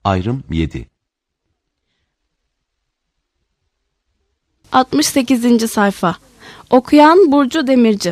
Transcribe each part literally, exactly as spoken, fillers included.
Ayrım yedi. altmış sekizinci sayfa. Okuyan Burcu Demirci.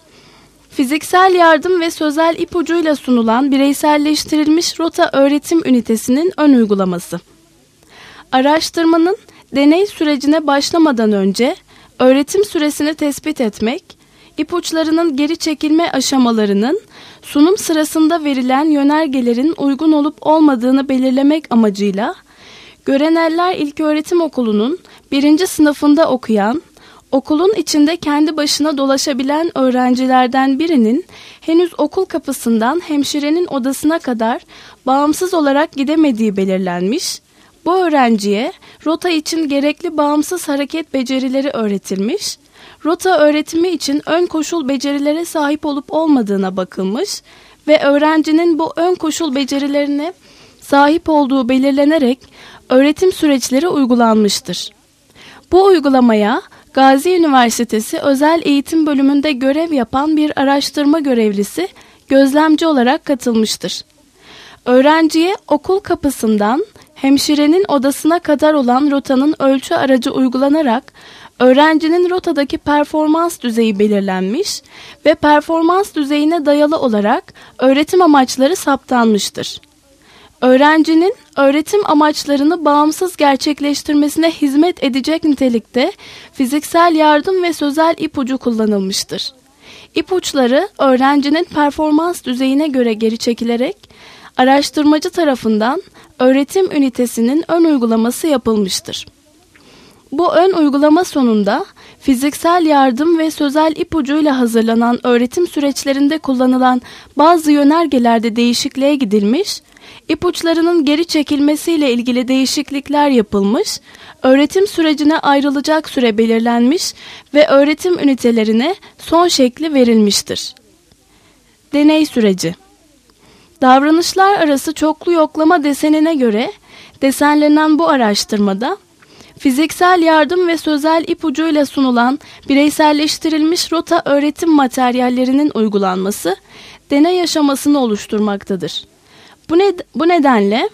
Fiziksel yardım ve sözel ipucuyla sunulan bireyselleştirilmiş rota öğretim ünitesinin ön uygulaması. Araştırmanın deney sürecine başlamadan önce öğretim süresini tespit etmek, ipuçlarının geri çekilme aşamalarının sunum sırasında verilen yönergelerin uygun olup olmadığını belirlemek amacıyla Göreneller İlköğretim Okulu'nun birinci sınıfında okuyan, okulun içinde kendi başına dolaşabilen öğrencilerden birinin henüz okul kapısından hemşirenin odasına kadar bağımsız olarak gidemediği belirlenmiş, bu öğrenciye rota için gerekli bağımsız hareket becerileri öğretilmiş, rota öğretimi için ön koşul becerilere sahip olup olmadığına bakılmış ve öğrencinin bu ön koşul becerilerine sahip olduğu belirlenerek öğretim süreçleri uygulanmıştır. Bu uygulamaya Gazi Üniversitesi Özel Eğitim Bölümünde görev yapan bir araştırma görevlisi gözlemci olarak katılmıştır. Öğrenciye okul kapısından hemşirenin odasına kadar olan rotanın ölçü aracı uygulanarak öğrencinin rotadaki performans düzeyi belirlenmiş ve performans düzeyine dayalı olarak öğretim amaçları saptanmıştır. Öğrencinin öğretim amaçlarını bağımsız gerçekleştirmesine hizmet edecek nitelikte fiziksel yardım ve sözel ipucu kullanılmıştır. İpuçları öğrencinin performans düzeyine göre geri çekilerek araştırmacı tarafından öğretim ünitesinin ön uygulaması yapılmıştır. Bu ön uygulama sonunda fiziksel yardım ve sözel ipucuyla hazırlanan öğretim süreçlerinde kullanılan bazı yönergelerde değişikliğe gidilmiş, ipuçlarının geri çekilmesiyle ilgili değişiklikler yapılmış, öğretim sürecine ayrılacak süre belirlenmiş ve öğretim ünitelerine son şekli verilmiştir. Deney süreci. Davranışlar arası çoklu yoklama desenine göre desenlenen bu araştırmada fiziksel yardım ve sözel ipucuyla sunulan bireyselleştirilmiş rota öğretim materyallerinin uygulanması deney aşamasını oluşturmaktadır. Bu, ne, bu nedenle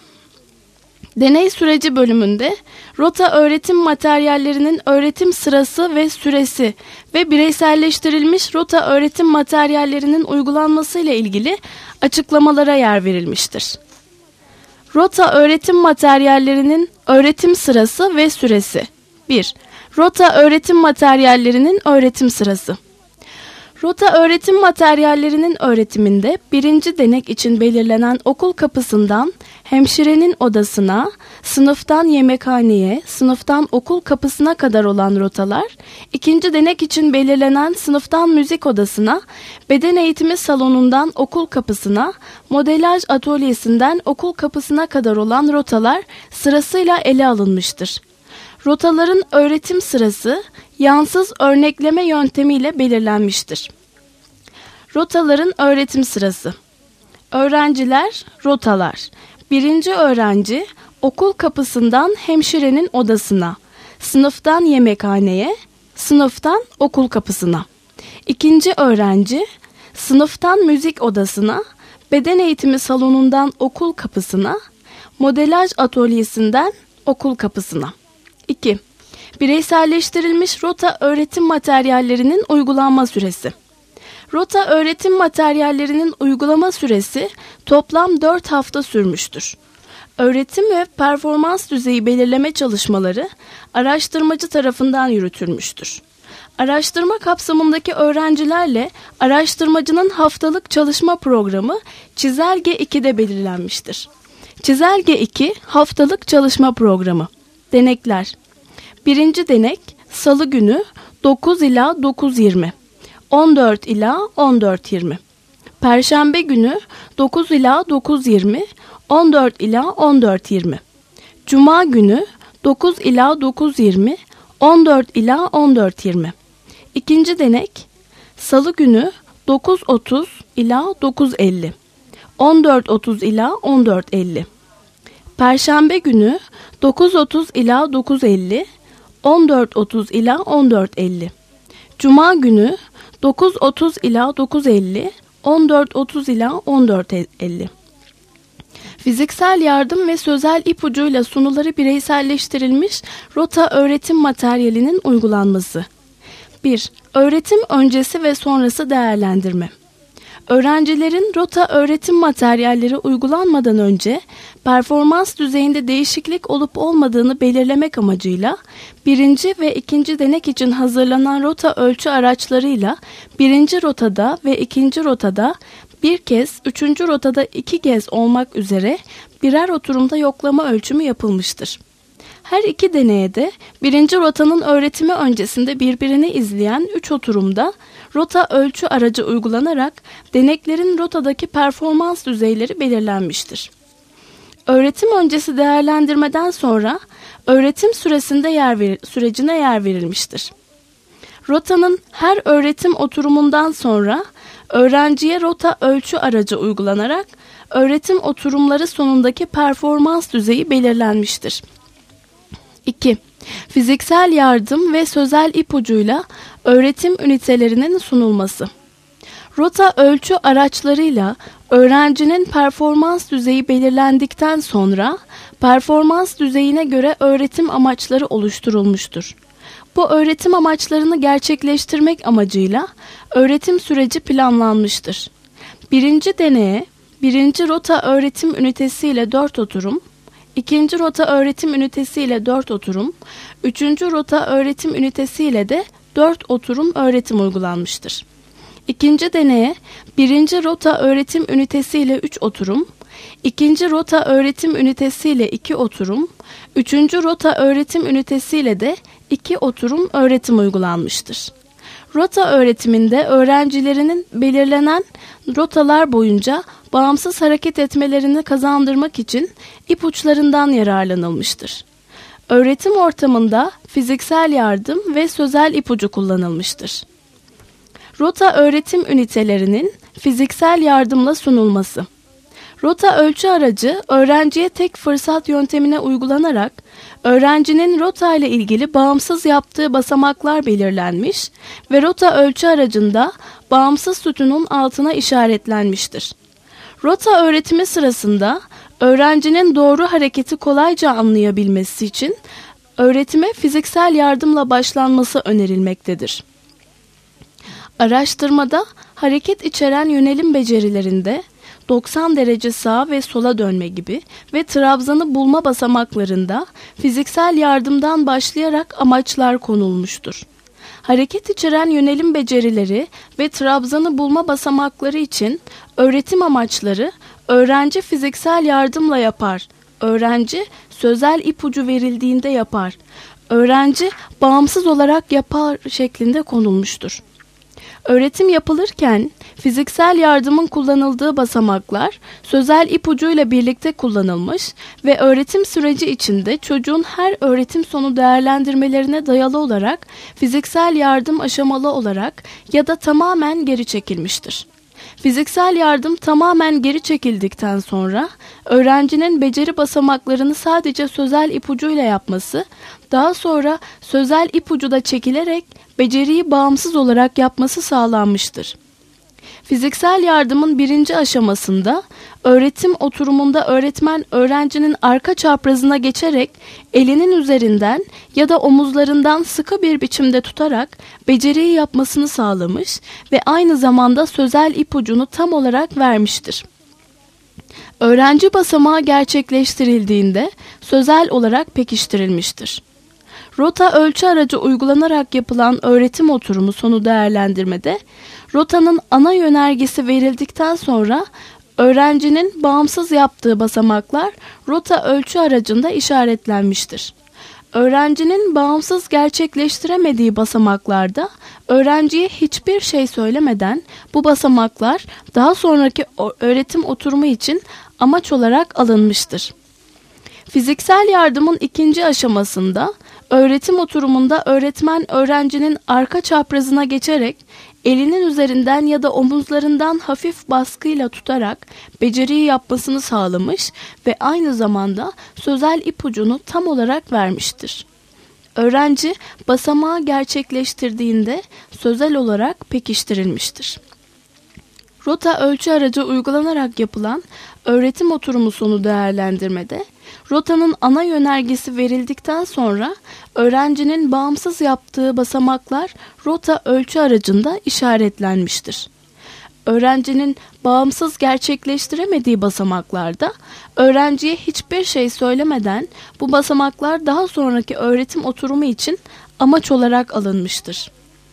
deney süreci bölümünde rota öğretim materyallerinin öğretim sırası ve süresi ve bireyselleştirilmiş rota öğretim materyallerinin uygulanması ile ilgili açıklamalara yer verilmiştir. Rota öğretim materyallerinin öğretim sırası ve süresi. bir. Rota öğretim materyallerinin öğretim sırası. Rota öğretim materyallerinin öğretiminde birinci denek için belirlenen okul kapısından hemşirenin odasına, sınıftan yemekhaneye, sınıftan okul kapısına kadar olan rotalar, ikinci denek için belirlenen sınıftan müzik odasına, beden eğitimi salonundan okul kapısına, modelaj atölyesinden okul kapısına kadar olan rotalar sırasıyla ele alınmıştır. Rotaların öğretim sırası yansız örnekleme yöntemiyle belirlenmiştir. Rotaların öğretim sırası. Öğrenciler, rotalar. Birinci öğrenci okul kapısından hemşirenin odasına, sınıftan yemekhaneye, sınıftan okul kapısına. İkinci öğrenci sınıftan müzik odasına, beden eğitimi salonundan okul kapısına, modelaj atölyesinden okul kapısına. iki. Bireyselleştirilmiş rota öğretim materyallerinin uygulanma süresi. Rota öğretim materyallerinin uygulama süresi toplam dört hafta sürmüştür. Öğretim ve performans düzeyi belirleme çalışmaları araştırmacı tarafından yürütülmüştür. Araştırma kapsamındaki öğrencilerle araştırmacının haftalık çalışma programı Çizelge iki'de belirlenmiştir. Çizelge iki haftalık çalışma programı. Denekler. Birinci denek Salı günü dokuz ila dokuz yirmi, on dört ila on dört yirmi. Perşembe günü dokuz ila dokuz yirmi, on dört ila on dört yirmi. Cuma günü dokuz ila dokuz yirmi, on dört ila on dört yirmi. İkinci denek Salı günü dokuz otuz ila dokuz elli, on dört otuz ila on dört elli. Perşembe günü dokuz otuz ila dokuz elli, on dört otuz ila on dört elli. Cuma günü dokuz otuz ila dokuz elli, on dört otuz ila on dört elli. Fiziksel yardım ve sözel ipucuyla sunuları bireyselleştirilmiş rota öğretim materyalinin uygulanması. bir. Öğretim öncesi ve sonrası değerlendirme. Öğrencilerin rota öğretim materyalleri uygulanmadan önce performans düzeyinde değişiklik olup olmadığını belirlemek amacıyla birinci ve ikinci denek için hazırlanan rota ölçü araçlarıyla birinci rotada ve ikinci rotada bir kez, üçüncü rotada iki kez olmak üzere birer oturumda yoklama ölçümü yapılmıştır. Her iki deneye de birinci rotanın öğretimi öncesinde birbirini izleyen üç oturumda rota ölçü aracı uygulanarak deneklerin rotadaki performans düzeyleri belirlenmiştir. Öğretim öncesi değerlendirmeden sonra öğretim süresinde yer ver, sürecine yer verilmiştir. Rotanın her öğretim oturumundan sonra öğrenciye rota ölçü aracı uygulanarak öğretim oturumları sonundaki performans düzeyi belirlenmiştir. iki. Fiziksel yardım ve sözel ipucuyla öğretim ünitelerinin sunulması. Rota ölçü araçlarıyla öğrencinin performans düzeyi belirlendikten sonra performans düzeyine göre öğretim amaçları oluşturulmuştur. Bu öğretim amaçlarını gerçekleştirmek amacıyla öğretim süreci planlanmıştır. Birinci deneye, birinci rota öğretim ünitesi ile dört oturum, ikinci rota öğretim ünitesi ile dört oturum, üçüncü rota öğretim ünitesi ile de dört oturum öğretim uygulanmıştır. İkinci deneye, birinci rota öğretim ünitesi ile üç oturum, ikinci rota öğretim ünitesi ile iki oturum, üçüncü rota öğretim ünitesi ile de iki oturum öğretim uygulanmıştır. Rota öğretiminde öğrencilerinin belirlenen rotalar boyunca bağımsız hareket etmelerini kazandırmak için ipuçlarından yararlanılmıştır. Öğretim ortamında fiziksel yardım ve sözel ipucu kullanılmıştır. Rota öğretim ünitelerinin fiziksel yardımla sunulması. Rota ölçü aracı öğrenciye tek fırsat yöntemine uygulanarak öğrencinin rota ile ilgili bağımsız yaptığı basamaklar belirlenmiş ve rota ölçü aracında bağımsız sütunun altına işaretlenmiştir. Rota öğretimi sırasında öğrencinin doğru hareketi kolayca anlayabilmesi için öğretime fiziksel yardımla başlanması önerilmektedir. Araştırmada hareket içeren yönelim becerilerinde doksan derece sağa ve sola dönme gibi ve trabzanı bulma basamaklarında fiziksel yardımdan başlayarak amaçlar konulmuştur. Hareket içeren yönelim becerileri ve trabzanı bulma basamakları için öğretim amaçları öğrenci fiziksel yardımla yapar, öğrenci sözel ipucu verildiğinde yapar, öğrenci bağımsız olarak yapar şeklinde konulmuştur. Öğretim yapılırken fiziksel yardımın kullanıldığı basamaklar sözel ipucuyla birlikte kullanılmış ve öğretim süreci içinde çocuğun her öğretim sonu değerlendirmelerine dayalı olarak fiziksel yardım aşamalı olarak ya da tamamen geri çekilmiştir. Fiziksel yardım tamamen geri çekildikten sonra öğrencinin beceri basamaklarını sadece sözel ipucuyla yapması, daha sonra sözel ipucu da çekilerek beceriyi bağımsız olarak yapması sağlanmıştır. Fiziksel yardımın birinci aşamasında öğretim oturumunda öğretmen öğrencinin arka çaprazına geçerek elinin üzerinden ya da omuzlarından sıkı bir biçimde tutarak beceriyi yapmasını sağlamış ve aynı zamanda sözel ipucunu tam olarak vermiştir. Öğrenci basamağı gerçekleştirildiğinde sözel olarak pekiştirilmiştir. Rota ölçü aracı uygulanarak yapılan öğretim oturumu sonu değerlendirmede rotanın ana yönergesi verildikten sonra öğrencinin bağımsız yaptığı basamaklar rota ölçü aracında işaretlenmiştir. Öğrencinin bağımsız gerçekleştiremediği basamaklarda öğrenciye hiçbir şey söylemeden bu basamaklar daha sonraki öğretim oturumu için amaç olarak alınmıştır. Fiziksel yardımın ikinci aşamasında öğretim oturumunda öğretmen öğrencinin arka çaprazına geçerek elinin üzerinden ya da omuzlarından hafif baskıyla tutarak beceriyi yapmasını sağlamış ve aynı zamanda sözel ipucunu tam olarak vermiştir. Öğrenci basamağı gerçekleştirdiğinde sözel olarak pekiştirilmiştir. Rota ölçü aracı uygulanarak yapılan öğretim oturumu sonu değerlendirmede, rotanın ana yönergesi verildikten sonra öğrencinin bağımsız yaptığı basamaklar rota ölçü aracında işaretlenmiştir. Öğrencinin bağımsız gerçekleştiremediği basamaklarda öğrenciye hiçbir şey söylemeden bu basamaklar daha sonraki öğretim oturumu için amaç olarak alınmıştır.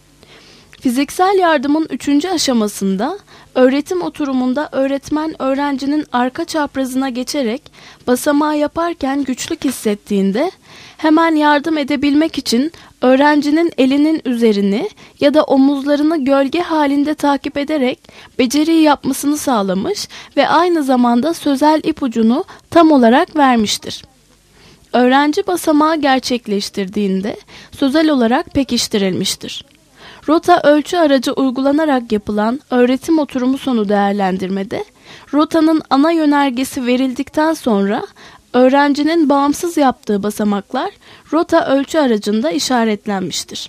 Fiziksel yardımın üçüncü aşamasında öğretim oturumunda öğretmen öğrencinin arka çaprazına geçerek basamağı yaparken güçlük hissettiğinde hemen yardım edebilmek için öğrencinin elinin üzerini ya da omuzlarını gölge halinde takip ederek beceriyi yapmasını sağlamış ve aynı zamanda sözel ipucunu tam olarak vermiştir. Öğrenci basamağı gerçekleştirdiğinde sözel olarak pekiştirilmiştir. Rota ölçü aracı uygulanarak yapılan öğretim oturumu sonu değerlendirmede, rotanın ana yönergesi verildikten sonra öğrencinin bağımsız yaptığı basamaklar rota ölçü aracında işaretlenmiştir.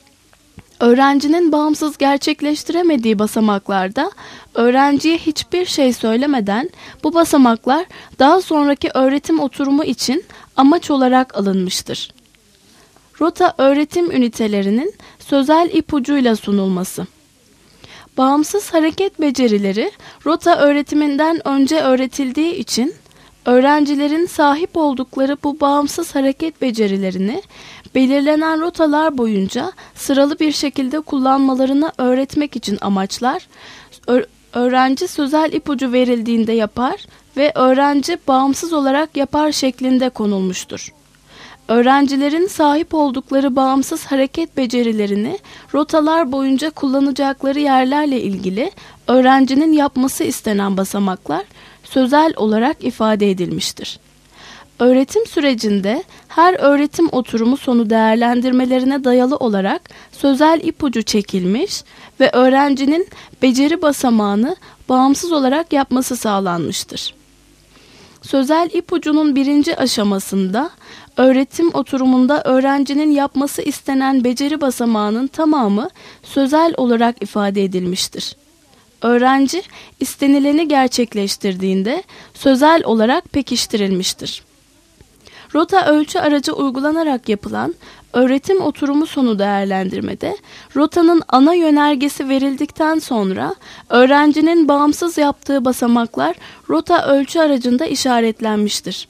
Öğrencinin bağımsız gerçekleştiremediği basamaklarda öğrenciye hiçbir şey söylemeden bu basamaklar daha sonraki öğretim oturumu için amaç olarak alınmıştır. Rota öğretim ünitelerinin sözel ipucuyla sunulması. Bağımsız hareket becerileri rota öğretiminden önce öğretildiği için öğrencilerin sahip oldukları bu bağımsız hareket becerilerini belirlenen rotalar boyunca sıralı bir şekilde kullanmalarını öğretmek için amaçlar, öğrenci sözel ipucu verildiğinde yapar ve öğrenci bağımsız olarak yapar şeklinde konulmuştur. Öğrencilerin sahip oldukları bağımsız hareket becerilerini rotalar boyunca kullanacakları yerlerle ilgili öğrencinin yapması istenen basamaklar sözel olarak ifade edilmiştir. Öğretim sürecinde her öğretim oturumu sonu değerlendirmelerine dayalı olarak sözel ipucu çekilmiş ve öğrencinin beceri basamağını bağımsız olarak yapması sağlanmıştır. Sözel ipucunun birinci aşamasında öğretim oturumunda öğrencinin yapması istenen beceri basamağının tamamı sözel olarak ifade edilmiştir. Öğrenci istenileni gerçekleştirdiğinde sözel olarak pekiştirilmiştir. Rota ölçü aracı uygulanarak yapılan öğretim oturumu sonu değerlendirmede rotanın ana yönergesi verildikten sonra öğrencinin bağımsız yaptığı basamaklar rota ölçü aracında işaretlenmiştir.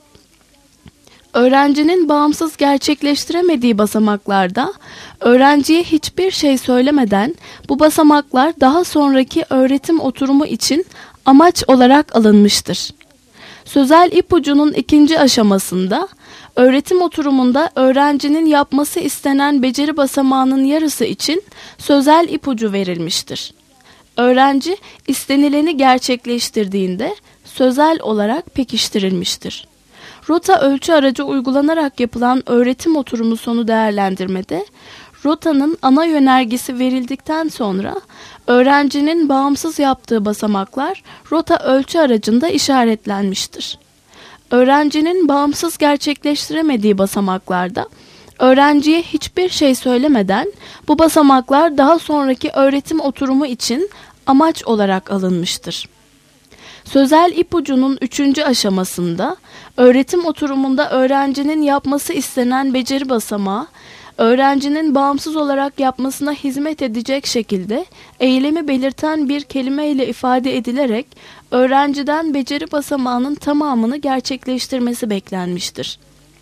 Öğrencinin bağımsız gerçekleştiremediği basamaklarda öğrenciye hiçbir şey söylemeden bu basamaklar daha sonraki öğretim oturumu için amaç olarak alınmıştır. Sözel ipucunun ikinci aşamasında öğretim oturumunda öğrencinin yapması istenen beceri basamağının yarısı için sözel ipucu verilmiştir. Öğrenci istenileni gerçekleştirdiğinde sözel olarak pekiştirilmiştir. Rota ölçü aracı uygulanarak yapılan öğretim oturumu sonu değerlendirmede, rotanın ana yönergesi verildikten sonra öğrencinin bağımsız yaptığı basamaklar rota ölçü aracında işaretlenmiştir. Öğrencinin bağımsız gerçekleştiremediği basamaklarda öğrenciye hiçbir şey söylemeden bu basamaklar daha sonraki öğretim oturumu için amaç olarak alınmıştır. Sözel ipucunun üçüncü aşamasında öğretim oturumunda öğrencinin yapması istenen beceri basamağı, öğrencinin bağımsız olarak yapmasına hizmet edecek şekilde eylemi belirten bir kelime ile ifade edilerek öğrenciden beceri basamağının tamamını gerçekleştirmesi beklenmiştir.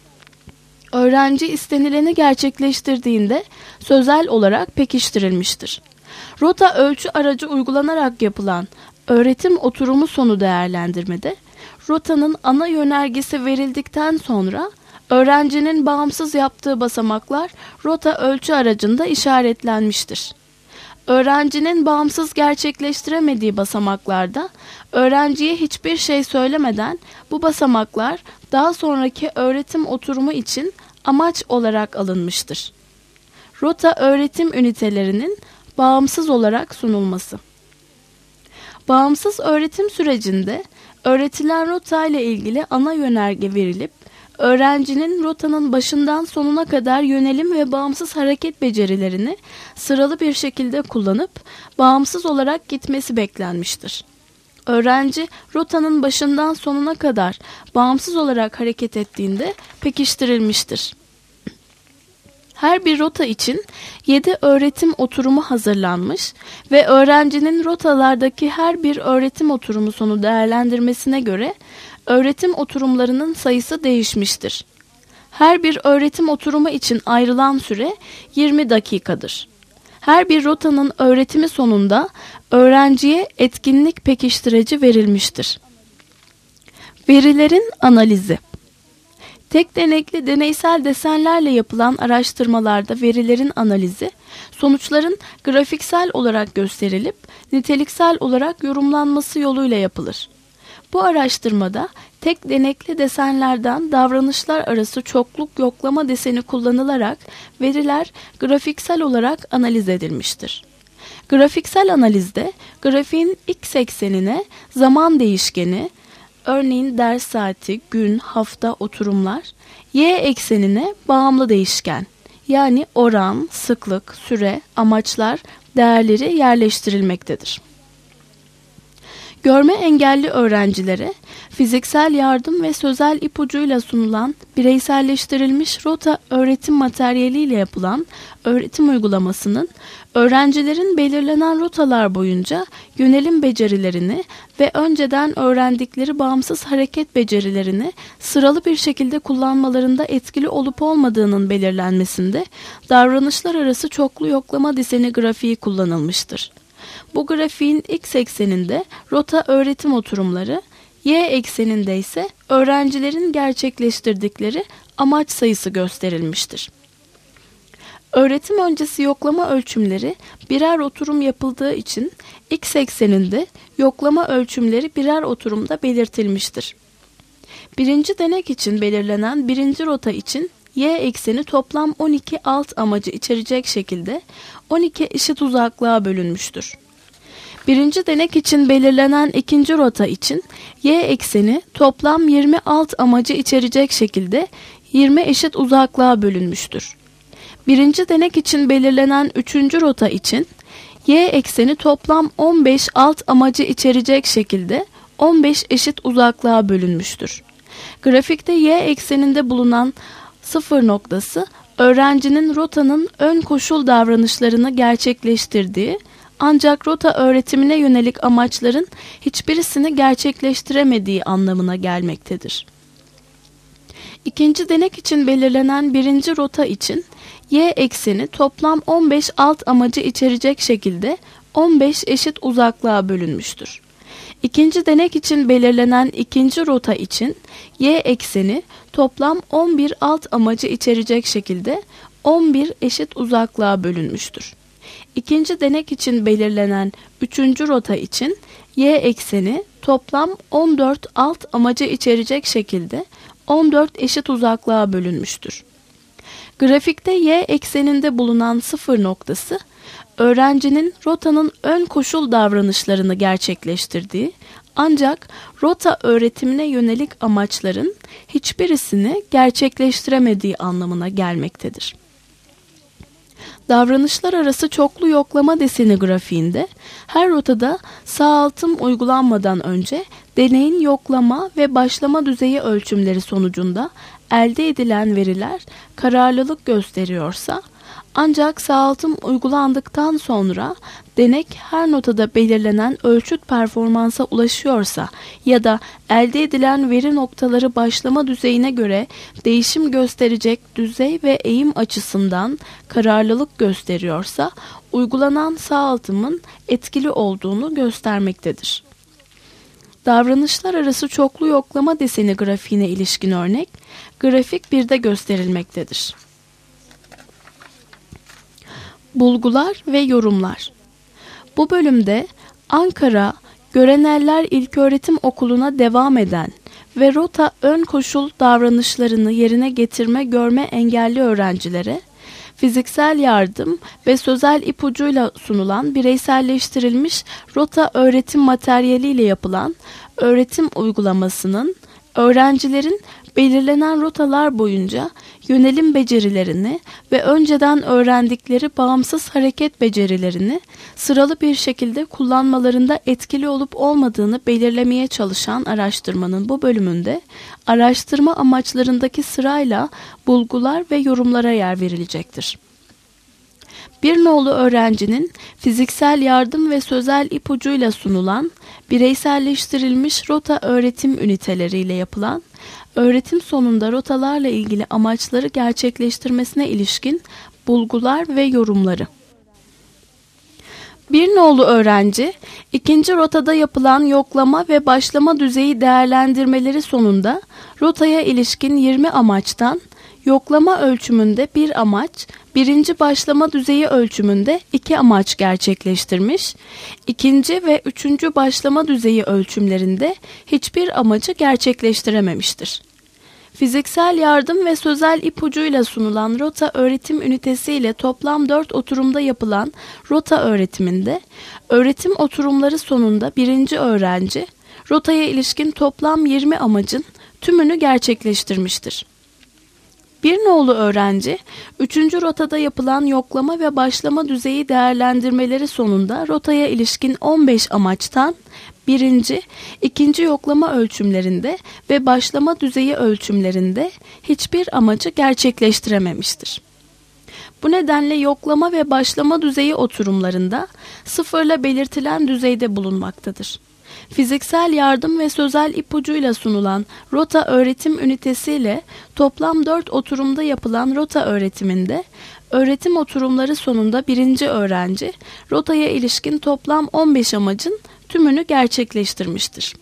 Öğrenci istenileni gerçekleştirdiğinde sözel olarak pekiştirilmiştir. Rota ölçü aracı uygulanarak yapılan öğretim oturumu sonu değerlendirmede, rotanın ana yönergesi verildikten sonra öğrencinin bağımsız yaptığı basamaklar rota ölçü aracında işaretlenmiştir. Öğrencinin bağımsız gerçekleştiremediği basamaklarda öğrenciye hiçbir şey söylemeden bu basamaklar daha sonraki öğretim oturumu için amaç olarak alınmıştır. Rota öğretim ünitelerinin bağımsız olarak sunulması. Bağımsız öğretim sürecinde öğretilen rota ile ilgili ana yönerge verilip öğrencinin rotanın başından sonuna kadar yönelim ve bağımsız hareket becerilerini sıralı bir şekilde kullanıp bağımsız olarak gitmesi beklenmiştir. Öğrenci rotanın başından sonuna kadar bağımsız olarak hareket ettiğinde pekiştirilmiştir. Her bir rota için yedi öğretim oturumu hazırlanmış ve öğrencinin rotalardaki her bir öğretim oturumu sonu değerlendirmesine göre öğretim oturumlarının sayısı değişmiştir. Her bir öğretim oturumu için ayrılan süre yirmi dakikadır. Her bir rotanın öğretimi sonunda öğrenciye etkinlik pekiştireci verilmiştir. Verilerin analizi. Tek denekli deneysel desenlerle yapılan araştırmalarda verilerin analizi, sonuçların grafiksel olarak gösterilip niteliksel olarak yorumlanması yoluyla yapılır. Bu araştırmada tek denekli desenlerden davranışlar arası çokluk yoklama deseni kullanılarak veriler grafiksel olarak analiz edilmiştir. Grafiksel analizde grafiğin x eksenine zaman değişkeni, örneğin ders saati, gün, hafta, oturumlar, y eksenine bağımlı değişken, yani oran, sıklık, süre, amaçlar, değerleri yerleştirilmektedir. Görme engelli öğrencilere fiziksel yardım ve sözel ipucuyla sunulan bireyselleştirilmiş rota öğretim materyaliyle yapılan öğretim uygulamasının öğrencilerin belirlenen rotalar boyunca yönelim becerilerini ve önceden öğrendikleri bağımsız hareket becerilerini sıralı bir şekilde kullanmalarında etkili olup olmadığının belirlenmesinde davranışlar arası çoklu yoklama deseni grafiği kullanılmıştır. Bu grafiğin x ekseninde rota öğretim oturumları, y ekseninde ise öğrencilerin gerçekleştirdikleri amaç sayısı gösterilmiştir. Öğretim öncesi yoklama ölçümleri birer oturum yapıldığı için x ekseninde yoklama ölçümleri birer oturumda belirtilmiştir. Birinci denek için belirlenen birinci rota için y ekseni toplam on iki alt amacı içerecek şekilde on iki eşit uzaklığa bölünmüştür. Birinci denek için belirlenen ikinci rota için y ekseni toplam yirmi alt amacı içerecek şekilde yirmi eşit uzaklığa bölünmüştür. Birinci denek için belirlenen üçüncü rota için y ekseni toplam on beş alt amacı içerecek şekilde on beş eşit uzaklığa bölünmüştür. Grafikte y ekseninde bulunan sıfır noktası öğrencinin rotanın ön koşul davranışlarını gerçekleştirdiği ancak rota öğretimine yönelik amaçların hiçbirisini gerçekleştiremediği anlamına gelmektedir. İkinci denek için belirlenen birinci rota için y ekseni toplam on beş alt amacı içerecek şekilde on beş eşit uzaklığa bölünmüştür. İkinci denek için belirlenen ikinci rota için y ekseni toplam on bir alt amacı içerecek şekilde on bir eşit uzaklığa bölünmüştür. İkinci denek için belirlenen üçüncü rota için y ekseni toplam on dört alt amacı içerecek şekilde on dört eşit uzaklığa bölünmüştür. Grafikte y ekseninde bulunan sıfır noktası öğrencinin rotanın ön koşul davranışlarını gerçekleştirdiği ancak rota öğretimine yönelik amaçların hiçbirisini gerçekleştiremediği anlamına gelmektedir. Davranışlar arası çoklu yoklama deseni grafiğinde her rotada sağaltım uygulanmadan önce deneyin yoklama ve başlama düzeyi ölçümleri sonucunda elde edilen veriler kararlılık gösteriyorsa, ancak sağaltım uygulandıktan sonra denek her notada belirlenen ölçüt performansa ulaşıyorsa ya da elde edilen veri noktaları başlama düzeyine göre değişim gösterecek düzey ve eğim açısından kararlılık gösteriyorsa uygulanan sağaltımın etkili olduğunu göstermektedir. Davranışlar arası çoklu yoklama deseni grafiğine ilişkin örnek grafik birde gösterilmektedir. Bulgular ve yorumlar. Bu bölümde Ankara Göreneller İlköğretim Okulu'na devam eden ve rota ön koşul davranışlarını yerine getirme görme engelli öğrencilere fiziksel yardım ve sözel ipucuyla sunulan bireyselleştirilmiş rota öğretim materyaliyle yapılan öğretim uygulamasının öğrencilerin belirlenen rotalar boyunca yönelim becerilerini ve önceden öğrendikleri bağımsız hareket becerilerini sıralı bir şekilde kullanmalarında etkili olup olmadığını belirlemeye çalışan araştırmanın bu bölümünde araştırma amaçlarındaki sırayla bulgular ve yorumlara yer verilecektir. Bir nolu öğrencinin fiziksel yardım ve sözel ipucuyla sunulan bireyselleştirilmiş rota öğretim üniteleriyle yapılan, öğretim sonunda rotalarla ilgili amaçları gerçekleştirmesine ilişkin bulgular ve yorumları. Bir nolu öğrenci, ikinci rotada yapılan yoklama ve başlama düzeyi değerlendirmeleri sonunda rotaya ilişkin yirmi amaçtan, yoklama ölçümünde bir amaç, birinci başlama düzeyi ölçümünde iki amaç gerçekleştirmiş, ikinci ve üçüncü başlama düzeyi ölçümlerinde hiçbir amacı gerçekleştirememiştir. Fiziksel yardım ve sözel ipucuyla sunulan rota öğretim ünitesi ile toplam dört oturumda yapılan rota öğretiminde, öğretim oturumları sonunda birinci öğrenci, rotaya ilişkin toplam yirmi amacın tümünü gerçekleştirmiştir. Bir nolu öğrenci, üçüncü rotada yapılan yoklama ve başlama düzeyi değerlendirmeleri sonunda rotaya ilişkin on beş amaçtan birinci, ikinci yoklama ölçümlerinde ve başlama düzeyi ölçümlerinde hiçbir amacı gerçekleştirememiştir. Bu nedenle yoklama ve başlama düzeyi oturumlarında sıfırla belirtilen düzeyde bulunmaktadır. Fiziksel yardım ve sözel ipucuyla sunulan rota öğretim ünitesi ile toplam dört oturumda yapılan rota öğretiminde, öğretim oturumları sonunda birinci öğrenci, rotaya ilişkin toplam on beş amacın tümünü gerçekleştirmiştir.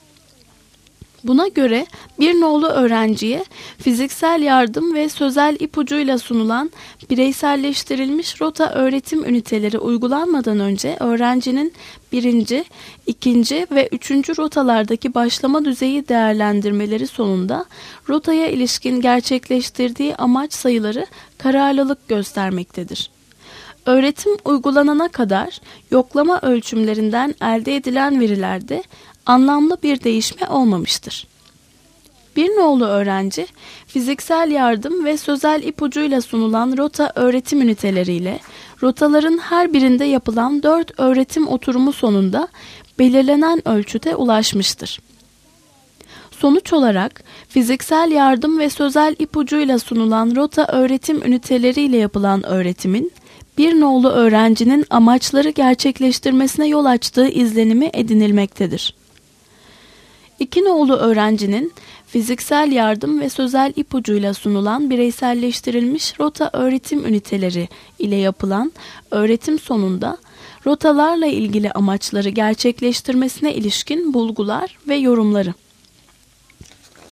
Buna göre bir nolu öğrenciye fiziksel yardım ve sözel ipucuyla sunulan bireyselleştirilmiş rota öğretim üniteleri uygulanmadan önce öğrencinin birinci, ikinci ve üçüncü rotalardaki başlama düzeyi değerlendirmeleri sonunda rotaya ilişkin gerçekleştirdiği amaç sayıları kararlılık göstermektedir. Öğretim uygulanana kadar yoklama ölçümlerinden elde edilen verilerde anlamlı bir değişme olmamıştır. Bir nolu öğrenci, fiziksel yardım ve sözel ipucuyla sunulan rota öğretim üniteleriyle rotaların her birinde yapılan dört öğretim oturumu sonunda belirlenen ölçüde ulaşmıştır. Sonuç olarak fiziksel yardım ve sözel ipucuyla sunulan rota öğretim üniteleriyle yapılan öğretimin bir nolu öğrencinin amaçları gerçekleştirmesine yol açtığı izlenimi edinilmektedir. İki nolu öğrencinin fiziksel yardım ve sözel ipucuyla sunulan bireyselleştirilmiş rota öğretim üniteleri ile yapılan öğretim sonunda rotalarla ilgili amaçları gerçekleştirmesine ilişkin bulgular ve yorumları.